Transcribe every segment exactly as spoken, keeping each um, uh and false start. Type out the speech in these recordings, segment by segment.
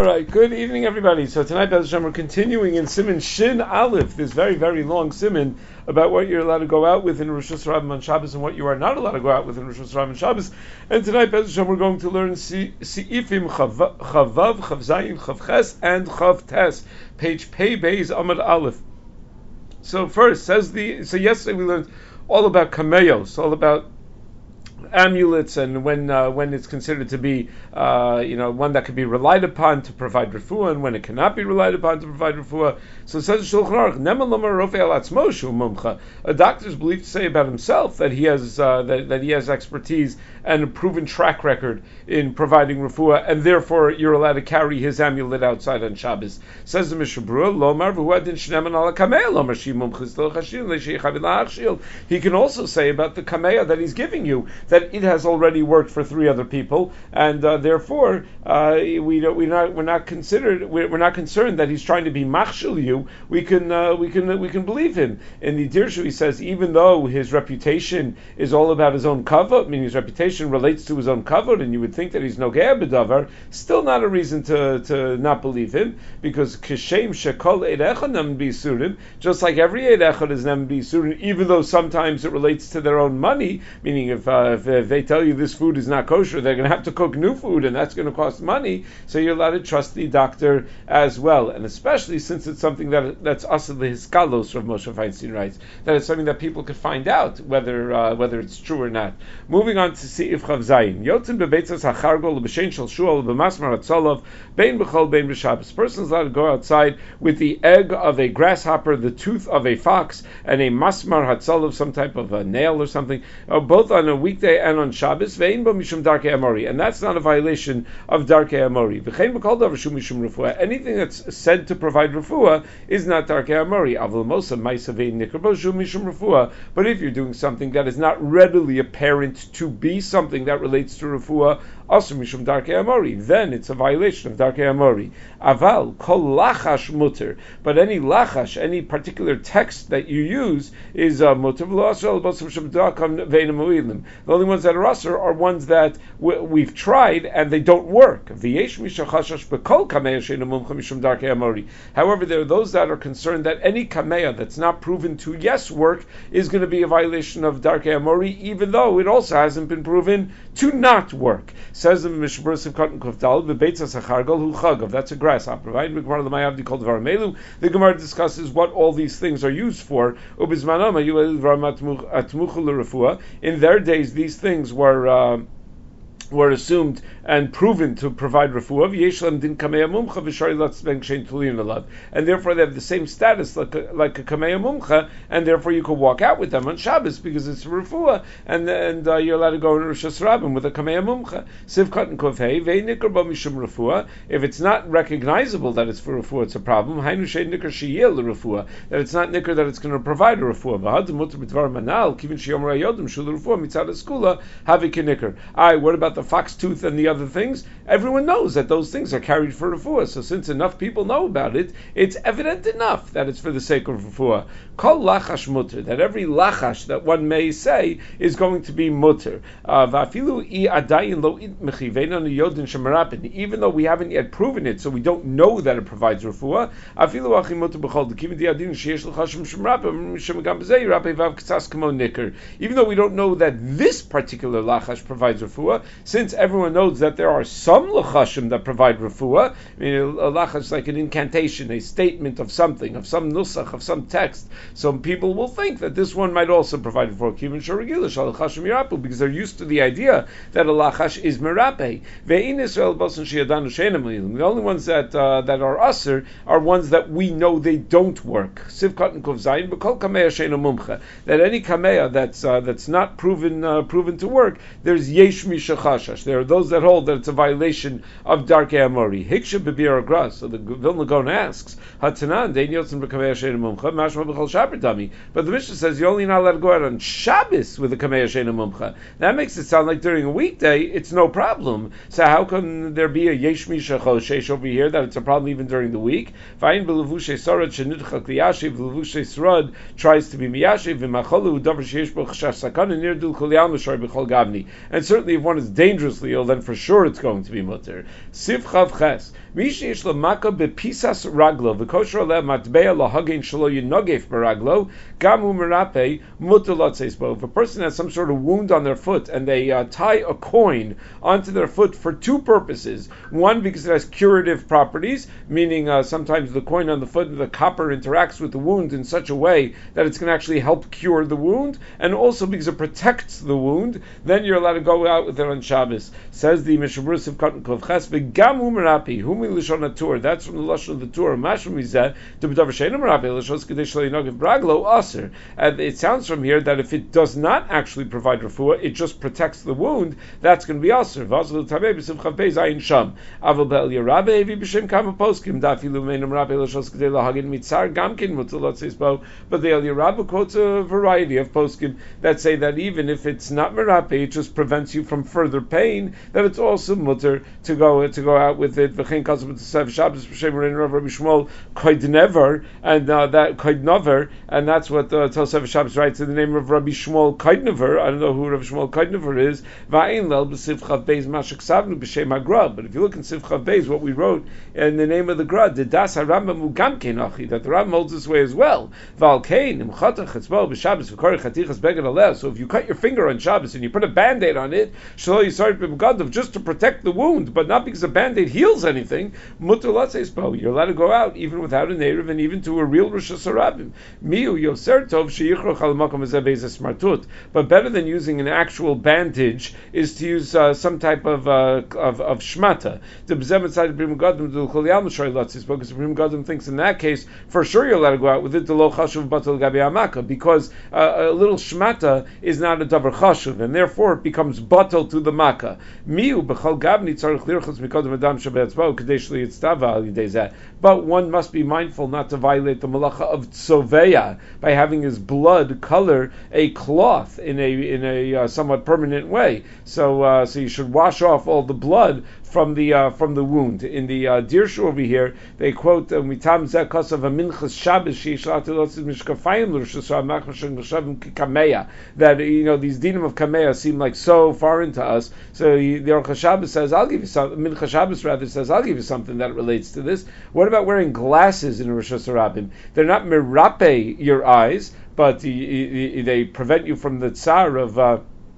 right, good evening, everybody. So tonight, Bez Hashem, we're continuing in Siman Shin Aleph, this very, very long Siman about what you're allowed to go out with in Rosh Hashanah on Shabbos and what you are not allowed to go out with in Rosh Hashanah on Shabbos. And tonight, Bez Hashem, we're going to learn Se'ifim Chavav, Chav Zayin, Chav Ches, and Chav Tes, page Pei Beis Amud Aleph. So first, says the so yesterday we learned all about kameyos, all about amulets, and when uh, when it's considered to be uh, you know one that could be relied upon to provide refuah, and when it cannot be relied upon to provide refuah. So it says Shulchan Aruch, Neman Lomar Rofei Al Atzmo Shu Mumcha. A doctor is believed to say about himself that he has uh, that, that he has expertise and a proven track record in providing refuah, and therefore you're allowed to carry his amulet outside on Shabbos. Says the Mishnah Berurah, Lomar v'huadin shneman ala kameya lomar shi mumchis lo chashil le'sheichav la'achshil. He can also say about the kameya that he's giving you that it has already worked for three other people, and uh, therefore uh, we don't, we're not we're not considered we're, we're not concerned that he's trying to be machshil you. We can uh, we can we can believe him. In the Dirshu, he says even though his reputation is all about his own kavod, meaning his reputation relates to his own kavod, and you would think that he's nogea b'davar, still not a reason to, to not believe him, because kishem shekol eid echad nem b'isurim, just like every eid echad is nem b'isurim, even though sometimes it relates to their own money, meaning if, uh, if, if they tell you this food is not kosher, they're going to have to cook new food, and that's going to cost money, so you're allowed to trust the doctor as well, and especially since it's something that that's asad lehiskalos, Rav Moshe Feinstein writes, that it's something that people could find out whether uh, whether it's true or not. Moving on to see if Chav Zayin. Yotzin bebeitzas hachargol b'shein shel shul b'masmar hatzolov bein b'chol bein b'shabbos. Person's allowed to go outside with the egg of a grasshopper, the tooth of a fox, and a masmar hatzolov, some type of a nail or something, uh, both on a weekday and on Shabbos. Vein bo mishum darkei amori, and that's not a violation of darkei amori. V'chein b'kol davar shu mishum refuah. Anything that's said to provide refuah is not darkei amori. Avol mosa ma'isa vein nikar bo shu mishum refuah. But if you're doing something that is not readily apparent to be something that relates to refuah, also mishum darkei amori, then it's a violation of darkei amori. Aval kol lachash muter, but any lachash, any particular text that you use is uh, muter. The only ones that are usher are ones that w- we've tried and they don't work. However, there are those that are concerned that any kameya that's not proven to yes work is going to be a violation of darkei amori, even though it also hasn't been proven to not work. Says the Mishnah Berurah Katan Kufdal, "Bebeitzas hachargol hu chagav." That's a grasshopper, right? The Gemara discusses what all these things are used for. In their days, these things were. Uh, were assumed and proven to provide refuah, and therefore they have the same status like a, like a kameya mumcha, and therefore you can walk out with them on Shabbos because it's refuah, and and uh, you're allowed to go in Rosh Hashanah with a kameya mumcha. Sivkat kovhei ve'nikar bo mishum refuah. If it's not recognizable that it's for refuah, it's a problem. Hainu shein nikar sheyel refuah, that it's not nikar that it's going to provide a refuah. V'had mutar b'dvar manal kivin sheyomer hayodim shul refuah mitzad eskula havi kenikar. Aye, what about the fox tooth and the other things? Everyone knows that those things are carried for refuah. So since enough people know about it, it's evident enough that it's for the sake of refuah. Kol lachash mutter, that every lachash that one may say is going to be mutter. Va'afilu I adayin lo itmechi ve'einu yodin shemerapin. Even though we haven't yet proven it, so we don't know that it provides refuah. Afilu achi mutter b'chol dekivin di'adin sheyesh l'chashim shemerapin shemegam b'zei rapei vav k'tzas k'mo nikar. Even though we don't know that this particular lachash provides refuah, since everyone knows that there are some lachashim that provide refuah. I mean, a lachash is like an incantation, a statement of something, of some nusach, of some text. Some people will think that this one might also provide refuah, because they're used to the idea that a lachash is merape. The only ones that uh, that are aser are ones that we know they don't work. That any kameya that's uh, that's not proven uh, proven to work, there's yesh mishachashash. There are those that hold that it's a violation of darkei amori. Hiksha b'bir agras. So the Vilna Gaon asks, Hatanan dein yotzin b'kameya sheina mumcha mashma b'chol shabbos dami. But the Mishnah says you're only not allowed to go out on Shabbos with a kameya sheina mumcha. That makes it sound like during a weekday it's no problem. So how can there be a yesh mishachoshesh over here that it's a problem even during the week? V'ayin b'levushay sarad shenidchak liyashiv v'levushay sarad tries to be miyashiv v'macholu davar sheyesh bo chashash sakana nirdul kol yam l'shar b'chol gavni. And certainly if one is dangerously ill, then for sure it's going to be mutter. Siv chav ches. Mishish lamaka bepisas raglo v'kosher le matbea lahagin shelo yinogef baraglo gamu merape mutter lotzesbo. If a person has some sort of wound on their foot and they uh, tie a coin onto their foot for two purposes. One, because it has curative properties, meaning uh, sometimes the coin on the foot, the copper interacts with the wound in such a way that it's going to actually help cure the wound, and also because it protects the wound, then you're allowed to go out with it on Shabbos. Says the Mishabur of Cotton Kov Ches, V'gamu merapi, humi l'shon haTur. That's from the lashon of the Torah. Mashma mizeh, to b'davar she'enu merapi, l'shos k'dei shelo yinogev braglo aser. And it sounds from here that if it does not actually provide refuah, it just protects the wound, that's going to be aser. V'azul tamei b'sim chav beis ayin sham. Aval be'el yarabe evi b'shem kama poskim, dafilu meinu merapi l'shos k'dei lahagin mitzar gamkin mutzalot seisbo. But the El Yerabba quotes a variety of poskim that say that even if it's not merape, it just prevents you from further pain, that it's also mutter to go to go out with it. V'chein kasem b'tsev Shabbos b'shem Rein Rav Rabbi Shmuel Koidnever, and uh, that Koidnover, and that's what uh, Tosef Shabbos writes in the name of Rabbi Shmuel Koidnever. I don't know who Rabbi Shmuel Koidnever is. Va'ein lel b'siv chav beis mashak savnu b'shem hagra. But if you look in Siv chav beis, what we wrote in the name of the Gra, the das harambam ugam kenachi, that the Rambam holds this way as well. Val kein imchatach etzbo b'Shabbos v'korich chatichas beged aleh. So if you cut your finger on Shabbos and you put a Band-Aid on it, shlo yisarif b'mgadav, just to protect the wound, but not because a Band-Aid heals anything, mutter latzespo. You're allowed to go out even without a native and even to a real Rosh Hashanah. Miu yoser tov sheyichroch al makom hazeh beis smartut. But better than using an actual bandage is to use uh, some type of uh, of, of shmata. The b'zeh mitzad b'rim gadam do chol yalma shoy latzespo, because b'rim gadam thinks in that case for sure you're allowed to go out with it. The lo chashuv batal gabi amaka, because uh, a little shmata is not a davar chashuv, and therefore it becomes batal to the makkah. Miu b'chol gabni tzarich lirchus mikodem adam shebetzbo kadesh liyitztava al yidei zeh. But one must be mindful not to violate the malacha of tzoveya by having his blood color a cloth in a in a uh, somewhat permanent way. So uh, so you should wash off all the blood from the uh, from the wound. In the uh, Dirshu over here, they quote mitam zeh kosav minchas Shabbos sheishlatu lotzid mishkafayim l'rishus machmashim l'shavim kameya, that you know these dinim of kameya seem like so foreign to us. So the Aruch Shabbos says, "I'll give you something." Minchas Shabbos rather says, "I'll give you something that relates to this." What about wearing glasses in Rosh Hashanah? They're not merape your eyes, but they prevent you from the tsar of. Uh,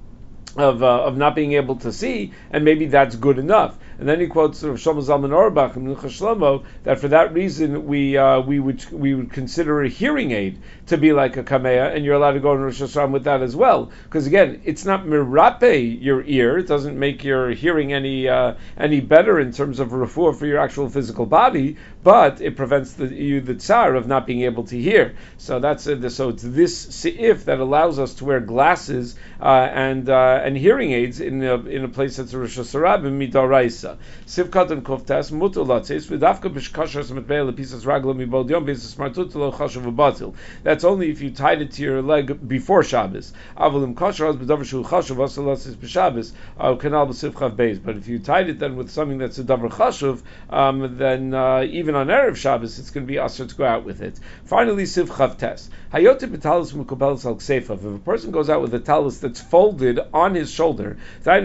Of, uh, of not being able to see, and maybe that's good enough. And then he quotes Rav Shlomo Zalman Auerbach and Minchas Shlomo that for that reason we uh, we would we would consider a hearing aid to be like a kameya, and you're allowed to go in Rosh Hashanah with that as well. Because again, it's not mirape your ear; it doesn't make your hearing any uh, any better in terms of refuah for your actual physical body, but it prevents the, you the tsar of not being able to hear. So that's uh, so it's this seif that allows us to wear glasses uh, and uh, and hearing aids in a, in a place that's a Rosh Hashanah midaraisa. Sivkat and koftas mutul latzes v'dafka b'shkashas metbeil lepisas raglo mibod yom b'is smartut lo chashav v'batil. That's only if you tied it to your leg before Shabbos. Avalim kashas b'davar shu chashav asal latzes b'Shabbos kanal b'sivchav beis. But if you tied it then with something that's a davar chashav, um, then uh, even on erev Shabbos it's going to be asur to go out with it. Finally, sivchav tes hayoti b'talus mukabelis al kseifav. If a person goes out with a talus that's folded on his shoulder, that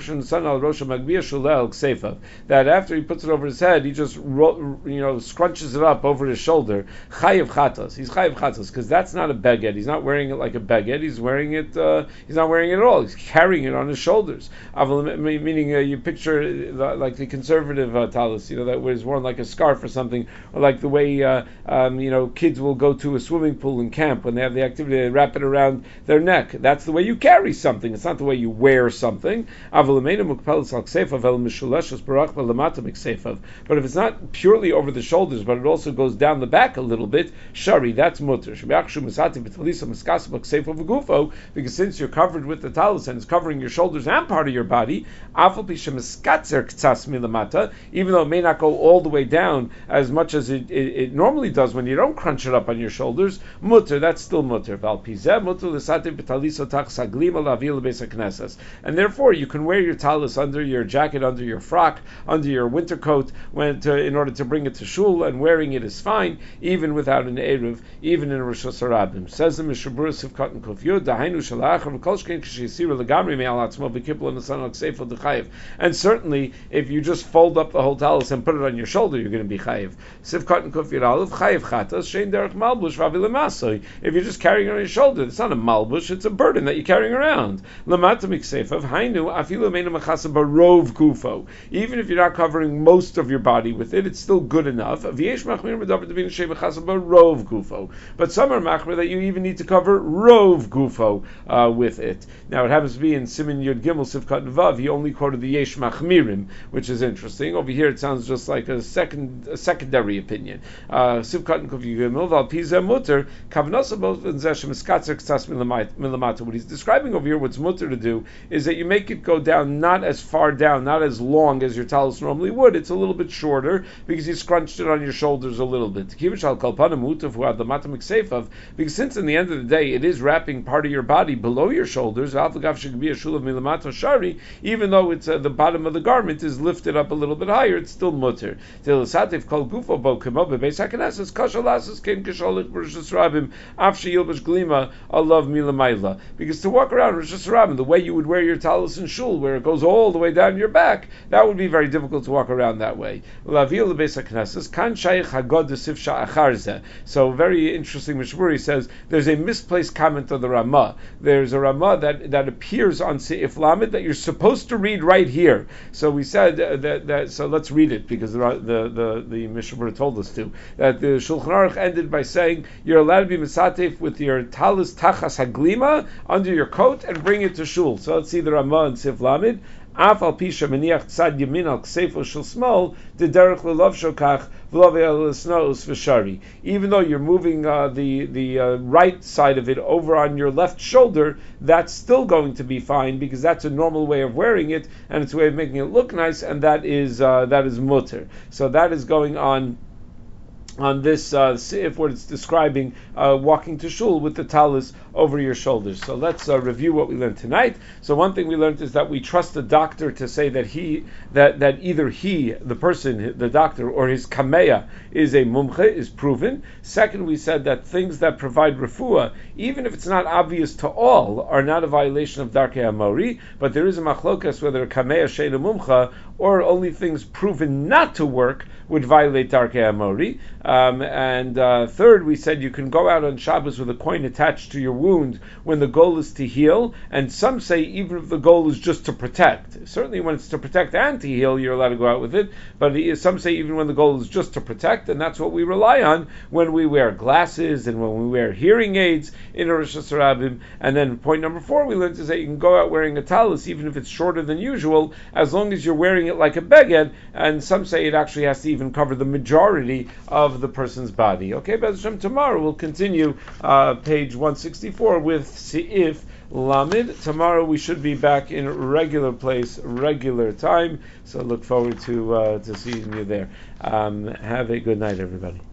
after he puts it over his head, he just ro- you know scrunches it up over his shoulder. Chayav chatas. He's chayav chatas because that's not a beged. He's not wearing it like a beged. He's wearing it. Uh, he's not wearing it at all. He's carrying it on his shoulders. Meaning, uh, you picture the, like the conservative uh, talus, you know, that was worn like a scarf or something, or like the way uh, um, you know kids will go to a swimming pool in camp when they have the activity. They wrap it around their neck. That's the way you carry something. It's not the way you wear something. But if it's not purely over the shoulders, but it also goes down the back a little bit, shari, that's mutter. Because since you're covered with the talus and it's covering your shoulders and part of your body, even though it may not go all the way down as much as it, it, it normally does when you don't crunch it up on your shoulders, mutter, that's still mutter. And therefore you can wear your talus under your jacket, under your frock, under your winter coat, when to, in order to bring it to shul, and wearing it is fine, even without an eruv, even in Rosh Hashanah. Says the Mishabura Sivkat and Kuf Yud, Dahainu Shalach, and Kolshkein Kishisiru Legamri Me'al Atzmo V'Kipul and the Son of Seifel D'Chayev. And certainly, if you just fold up the whole talus and put it on your shoulder, you're going to be chayev. Sivkat and Kuf Yud Aleph Chayev Chatas Shein Derech Malbush Vavi Lemasoi. If you're just carrying it on your shoulder, it's not a malbush; it's a burden that you're carrying around. Lamata Miksefav Hainu Afilu Meinu Machasa Barov Gufo. Even if you're not covering most of your body with it, it's still good enough. V'yesh Machmir Medavar Devin Shei Machasa Barov Gufo. But some are machmir that you even need to cover rov gufo uh, with it. Now it happens to be in Siman Yud Gimel Sivkat and Vav. He only quoted the Yesh Machmirim, which is interesting. Over here it sounds just like a second, a secondary opinion. Sivkat and Kuf Gimel Val Pizeh Mutter Kavnasa Both Zeshem Eskatzer Ktsas Milamata. What he's describing over here, what's mutter to do, is that you make it go down not as far down, not as long as your talus normally would. It's a little bit shorter because you scrunched it on your shoulders a little bit. Kivish al Kalpana Mutav who had the Matam Sefav, because since in the end of the day it is wrapping part of your body below your shoulders, even though it's uh, the bottom of the garment is lifted up a little bit higher, it's still mutter. Because to walk around Rosh Hashanah the way you would wear your talus in shul, where it goes all the way down your back, that would be very difficult to walk around that way. So very interesting. Mishmuri says there's a misplaced comment of the Ramah. There's a Ramah that, that appears on Seif Lamed that you're supposed to read right here. So we said uh, that, that. So let's read it because the the the, the Mishmuri told us to. That the Shulchan Aruch ended by saying you're allowed to be misatef with your talis tachas haglima under your coat and bring it to shul. So let's see the Ramah and Seif Lamed. Af al pisha meniach tzad yamin al ksefo shel small de derech lelav shokach v'lav elisnos v'shari. Even though you're moving uh, the the uh, right side of it over on your left shoulder, that's still going to be fine because that's a normal way of wearing it and it's a way of making it look nice, and that is uh, that is mutter. So that is going on. On this uh, if what it's describing uh, walking to shul with the talus over your shoulders. So let's uh, review what we learned tonight. So one thing we learned is that we trust the doctor to say that he that, that either he, the person, the doctor, or his kameya is a mumche, is proven. Second, we said that things that provide refuah, even if it's not obvious to all, are not a violation of darkei hamori, but there is a machlokas whether a kameya sheina mumcha or only things proven not to work would violate darkei hamori. Um, and uh, third, we said you can go out on Shabbos with a coin attached to your wound when the goal is to heal, and some say even if the goal is just to protect. Certainly when it's to protect and to heal, you're allowed to go out with it, but some say even when the goal is just to protect, and that's what we rely on when we wear glasses and when we wear hearing aids in Rosh Hashanah. And then point number four we learned is that you can go out wearing a talus even if it's shorter than usual, as long as you're wearing it like a beged, and some say it actually has to even cover the majority of the person's body. Okay, Be'ez Hashem, tomorrow we'll continue uh, page one sixty-four with Seif Lamed. Tomorrow we should be back in regular place, regular time. So look forward to uh, to seeing you there. Um, have a good night, everybody.